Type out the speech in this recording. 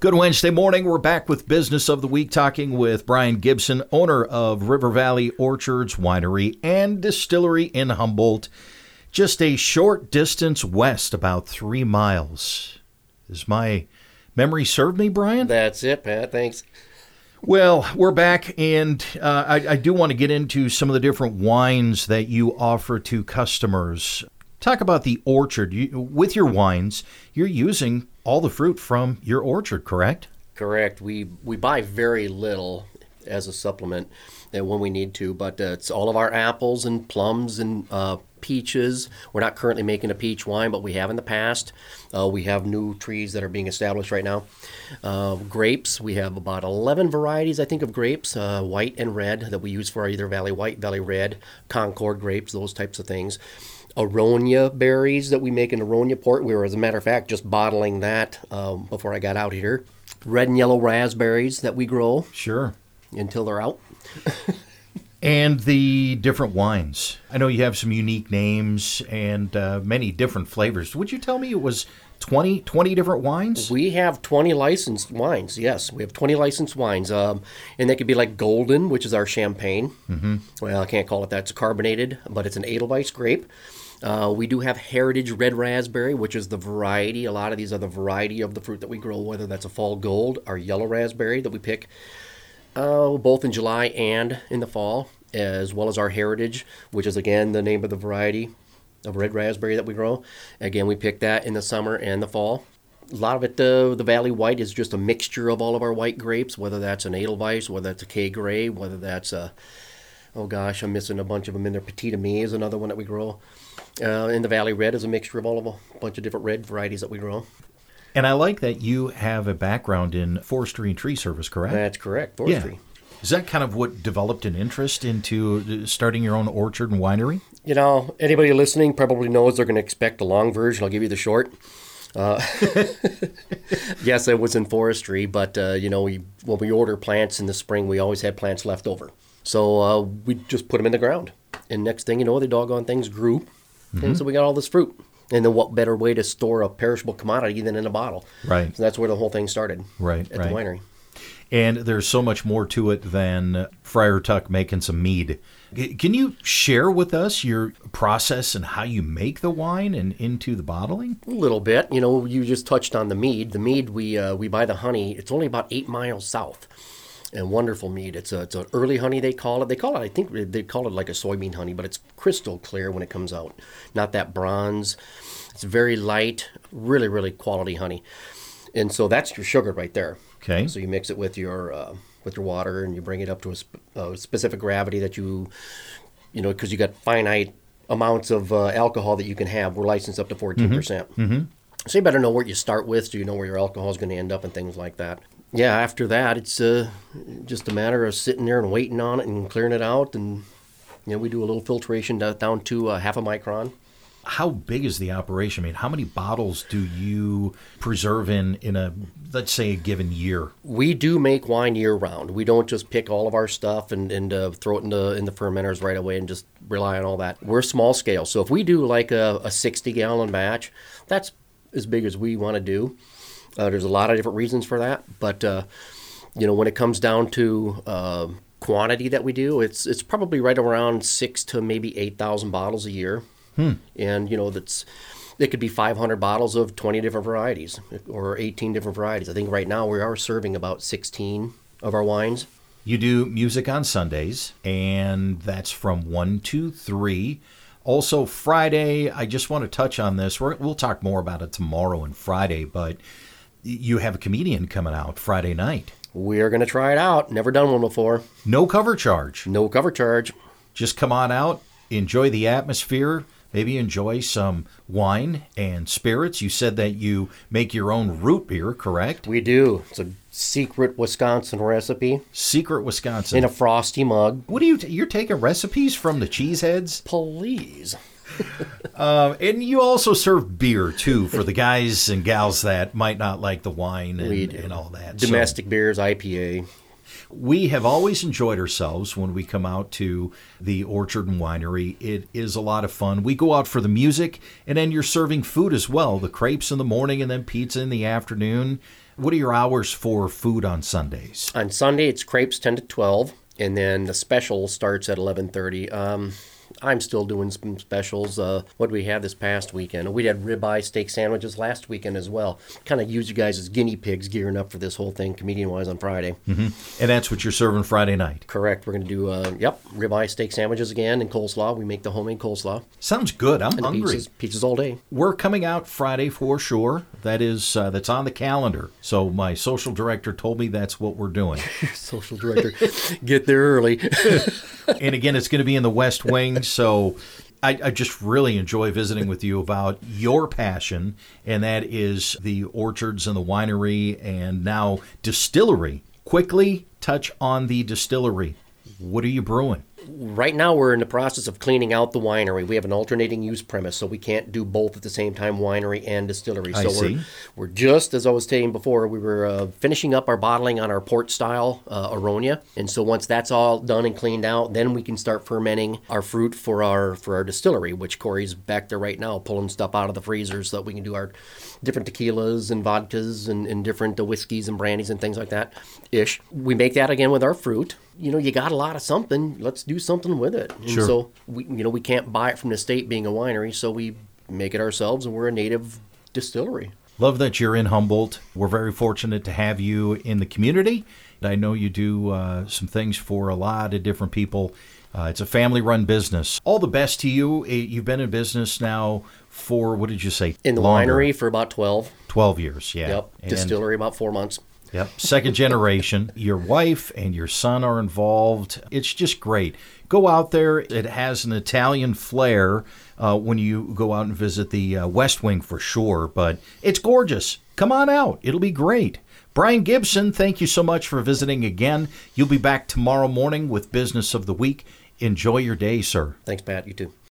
Good Wednesday morning. We're back with Business of the Week, talking with Brian Gibson, owner of River Valley Orchards Winery and Distillery in Humboldt, just a short distance west, about 3 miles. Does my memory serve me, Brian? That's it, Pat. Thanks. Well, we're back, and I do want to get into some of the different wines that you offer to customers. Talk about the orchard. With your wines, you're using all the fruit from your orchard, correct? Correct. We buy very little as a supplement when we need to, but it's all of our apples and plums and peaches. We're not currently making a peach wine, but we have in the past. We have new trees that are being established right now. Grapes, we have about 11 varieties, I think, of grapes, white and red, that we use for either Valley White, Valley Red, Concord grapes, those types of things. Aronia berries that we make an Aronia port. We were, as a matter of fact, just bottling that before I got out here. Red and yellow raspberries that we grow. Sure. Until they're out. And the different wines. I know you have some unique names and many different flavors. Would you tell me it was 20 different wines? We have 20 licensed wines, yes. We have 20 licensed wines. And they could be like Golden, which is our champagne. Mm-hmm. Well, I can't call it that. It's carbonated, but it's an Edelweiss grape. We do have Heritage Red Raspberry, which is the variety. A lot of these are the variety of the fruit that we grow, whether that's a Fall Gold or Yellow Raspberry that we pick both in July and in the fall, as well as our Heritage, which is, again, the name of the variety of red raspberry that we grow. Again, we pick that in the summer and the fall. A lot of it, the Valley White, is just a mixture of all of our white grapes, whether that's an Edelweiss, whether that's a K Gray, whether that's a, oh gosh, I'm missing a bunch of them in there. Petit Ami is another one that we grow. And the Valley Red is a mixture of all of a bunch of different red varieties that we grow. And I like that you have a background in forestry and tree service, correct? That's correct, forestry. Yeah. Is that kind of what developed an interest into starting your own orchard and winery? You know, anybody listening probably knows they're going to expect a long version. I'll give you the short. Yes, I was in forestry, but, when we order plants in the spring, we always had plants left over. So we just put them in the ground. And next thing you know, the doggone things grew. Mm-hmm. And so we got all this fruit. And then what better way to store a perishable commodity than in a bottle? Right. So that's where the whole thing started. Right. At the winery. And there's so much more to it than Friar Tuck making some mead. Can you share with us your process and how you make the wine and into the bottling? A little bit. You know, you just touched on the mead. The mead, we buy the honey. It's only about 8 miles south. And wonderful mead. It's an early honey, they call it. I think they call it like a soybean honey, but it's crystal clear when it comes out. Not that bronze. It's very light, really, really quality honey. And so that's your sugar right there. Okay. So you mix it with your water, and you bring it up to a specific gravity that because you got finite amounts of alcohol that you can have. We're licensed up to 14%. Mm-hmm. So you better know what you start with, so you know where your alcohol is going to end up and things like that. Yeah, after that, it's just a matter of sitting there and waiting on it and clearing it out. And we do a little filtration down to half a micron. How big is the operation? I mean, how many bottles do you preserve in a, let's say, a given year? We do make wine year-round. We don't just pick all of our stuff and throw it in the fermenters right away and just rely on all that. We're small scale. So if we do like a 60-gallon batch, that's as big as we want to do. There's a lot of different reasons for that. But, when it comes down to quantity that we do, it's probably right around 6,000 to maybe 8,000 bottles a year. And, it could be 500 bottles of 20 different varieties or 18 different varieties. I think right now we are serving about 16 of our wines. You do music on Sundays, and that's from 1 to 3. Also, Friday, I just want to touch on this. We'll talk more about it tomorrow and Friday, but you have a comedian coming out Friday night. We are going to try it out. Never done one before. No cover charge. No cover charge. Just come on out, enjoy the atmosphere, maybe enjoy some wine and spirits. You said that you make your own root beer, correct? We do. It's a secret Wisconsin recipe. Secret Wisconsin. In a frosty mug. What are you're taking recipes from the cheeseheads? Please. And you also serve beer, too, for the guys and gals that might not like the wine and all that. Domestic beers, IPA. We have always enjoyed ourselves when we come out to the Orchard and Winery. It is a lot of fun. We go out for the music, and then you're serving food as well. The crepes in the morning and then pizza in the afternoon. What are your hours for food on Sundays? On Sunday, it's crepes 10 to 12, and then the special starts at 11:30. I'm still doing some specials. What did we have this past weekend? We had ribeye steak sandwiches last weekend as well. Kind of use you guys as guinea pigs gearing up for this whole thing, comedian-wise, on Friday. And that's what you're serving Friday night? Correct. We're going to do, ribeye steak sandwiches again and coleslaw. We make the homemade coleslaw. Sounds good. I'm hungry. Pizzas all day. We're coming out Friday for sure. That is, that's on the calendar. So my social director told me that's what we're doing. Social director, get there early. And again, it's going to be in the West Wing. So I just really enjoy visiting with you about your passion, and that is the orchards and the winery and now distillery. Quickly touch on the distillery. What are you brewing? Right now, we're in the process of cleaning out the winery. We have an alternating use premise, so we can't do both at the same time, winery and distillery. I So see. we're just, as I was saying before, we were finishing up our bottling on our port-style Aronia. And so once that's all done and cleaned out, then we can start fermenting our fruit for our distillery, which Corey's back there right now, pulling stuff out of the freezer so that we can do our different tequilas and vodkas and different whiskeys and brandies and things like that. We make that again with our fruit. You got a lot of something. Let's do something with it. And Sure. so we can't buy it from the state being a winery, so we make it ourselves, and we're a native distillery. Love that you're in Humboldt. We're very fortunate to have you in the community. I know you do some things for a lot of different people. It's a family-run business. All the best to you. You've been in business now for, what did you say? In the Longer. winery for about 12. 12 years, yeah. Yep. And- Distillery about 4 months. Yep. Second generation. Your wife and your son are involved. It's just great. Go out there. It has an Italian flair when you go out and visit the West Wing for sure, but it's gorgeous. Come on out. It'll be great. Brian Gibson, thank you so much for visiting again. You'll be back tomorrow morning with Business of the Week. Enjoy your day, sir. Thanks, Pat. You too.